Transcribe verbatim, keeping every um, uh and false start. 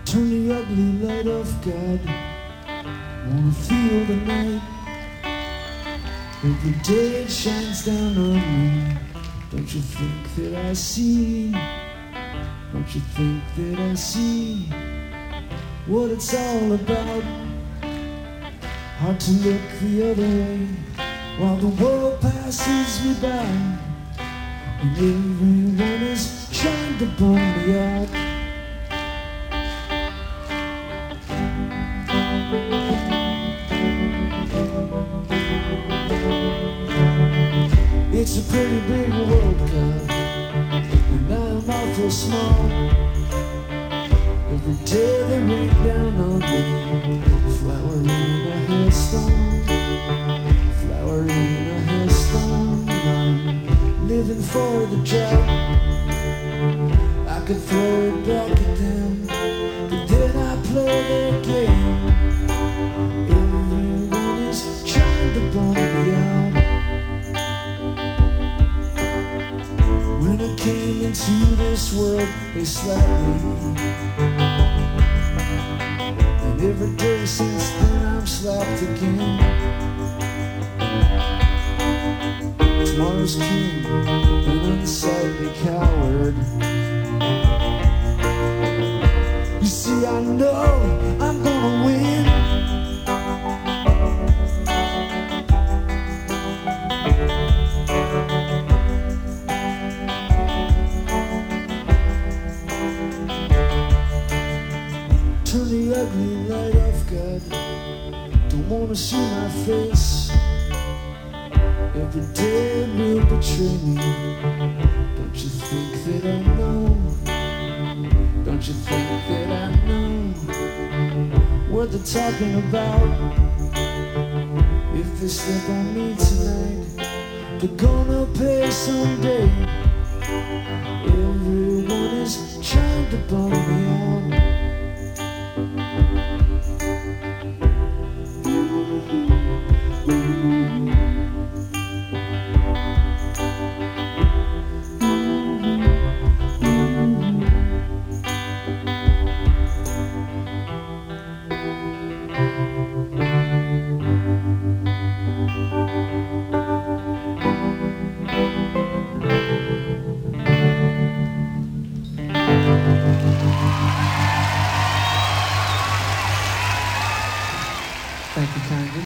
Turn the ugly light off, God. Wanna feel the night. Every day it shines down on me. Don't you think that I see? Don't you think that I see what it's all about? Hard to look the other way while the world passes me by, and everyone is trying to bum me out. It's a pretty big world, God, and I'm awful small. Every day they rain down on me, flower in a hailstone, flower in a hailstone. I'm living for the job. I could throw it back at them, but then I play their game. Everyone is trying to bum me out. When I came into this world, they slapped me, and every day since then I'm slapped again. Tomorrow's king, an unsightly coward. You see, I know I'm gonna win. Turn the ugly light off, God. Don't wanna see my face. Every day it will betray me. Don't you think that I know? Don't you think that I know what they're talking about? If they step on me tonight, they're gonna pay someday. Everyone is trying to bum me out. Thank you kindly.